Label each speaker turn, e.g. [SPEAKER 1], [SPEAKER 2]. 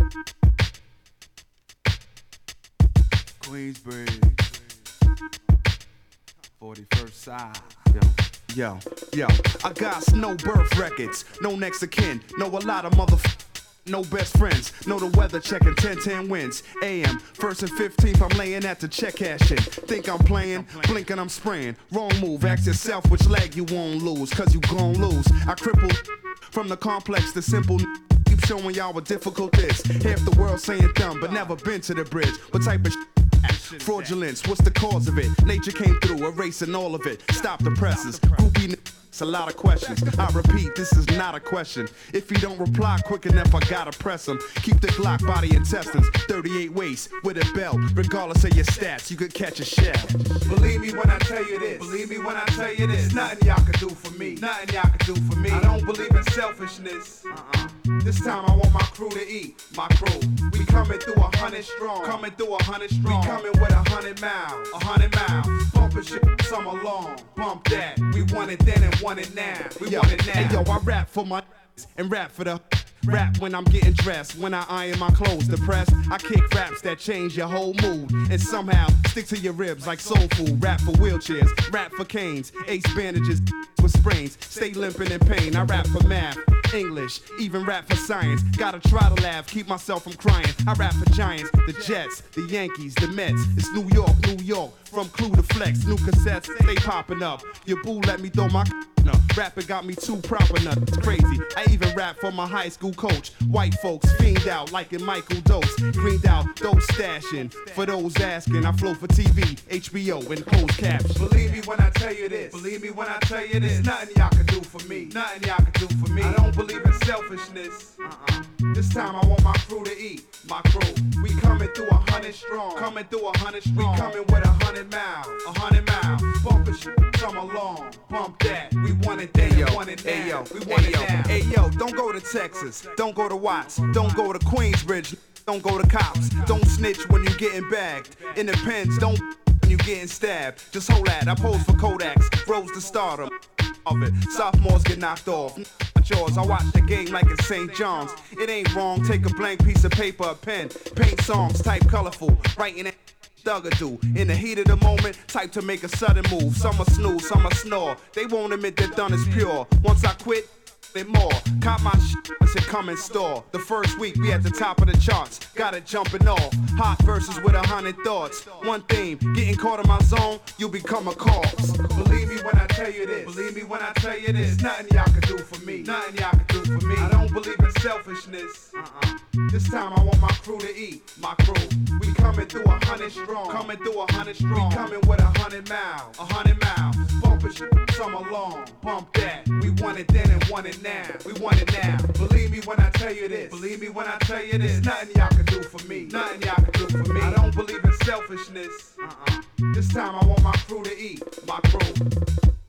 [SPEAKER 1] Queensbridge, 41st side. Yo, I got no birth records, no next of kin, know a lot of no best friends, know the weather checking 10-10 wins. AM, 1st and 15th, I'm laying at the check cashing. Think I'm playing, blinking, I'm spraying. Wrong move, ask yourself which leg you won't lose, cause you gon' lose. I crippled from the complex to simple. Keep showing y'all what difficult is. Half the world saying dumb, but never been to the bridge. What type of fraudulence, what's the cause of it? Nature came through, erasing all of it. Stop the presses, groupie. It's a lot of questions. I repeat, this is not a question. If you don't reply quick enough, I gotta press them. Keep the Glock by the intestines. 38 waist with a belt. Regardless of your stats, you could catch a shell.
[SPEAKER 2] Believe me when I tell you this. Believe me when I tell you this. Nothing y'all can do for me. Nothing y'all can do for me. I don't believe in selfishness. This time I want my crew to eat. My crew. We coming through 100 strong. Coming through 100 strong. We coming with 100 miles. 100 miles. Bumping shit summer long. Bump that. We want it then and want it now. We want it now.
[SPEAKER 1] Hey yo, I rap for my and rap for the rap when I'm getting dressed, when I iron my clothes. Depressed, I kick raps that change your whole mood and somehow stick to your ribs like soul food. Rap for wheelchairs, rap for canes, ace bandages with sprains, stay limping in pain. I rap for math, English, even rap for science. Gotta try to laugh, keep myself from crying. I rap for giants, the Jets, the Yankees, the Mets. It's New York, New York, from Clue to Flex. New cassettes, they popping up. Your boo let me throw my rapping got me too proper nuts. It's crazy. I even rap for my high school coach. White folks fiend out like in Michael Dose. Greened out, dope stashing. For those asking, I flow for TV, HBO, and closed captions.
[SPEAKER 2] Believe me when I tell you this. Believe me when I tell you this. Nothing y'all can do for me. Nothing y'all can do for me. I don't believe in selfishness. This time I want my crew to eat. My crew. We coming through 100 strong. Coming through 100 strong. We coming with 100 miles. 100 miles. Bumping shit summer long. Bump that. We want it then, want it now. We want it now.
[SPEAKER 1] Hey yo, don't go to Texas. Don't go to Watts. Don't go to Queensbridge. Don't go to cops. Don't snitch when you getting bagged. In the pens, don't when you getting stabbed. Just hold that. I pose for Kodaks. Rose to stardom. Of it. Sophomores get knocked off. Yours. I watch the game like it's St. John's. It ain't wrong. Take a blank piece of paper, a pen. Paint songs, type colorful. Writing it. Thugger do. In the heat of the moment, type to make a sudden move. Some are snooze, some are snore. They won't admit that done is pure. Once I quit, they more. Cop my shit, I said come and store. The first week we at the top of the charts. Got it jumping off. Hot verses with 100 thoughts. One theme, getting caught in my zone, you become a corpse.
[SPEAKER 2] Believe me when I tell you this. Believe me when I tell you this. Nothing y'all can do for me. Nothing y'all can do for me. I don't believe in selfishness. This time I want my crew to eat. My crew. We coming through 100 strong. Coming through 100 strong. We coming with 100 miles. 100 miles. Bumping shit summer long. Bump that. We want it then and want it now. We want it now. Believe me when I tell you this. Believe me when I tell you this. Nothing y'all can do for me. Nothing y'all can do for me. I don't believe in selfishness. This time I want my crew to eat. My crew.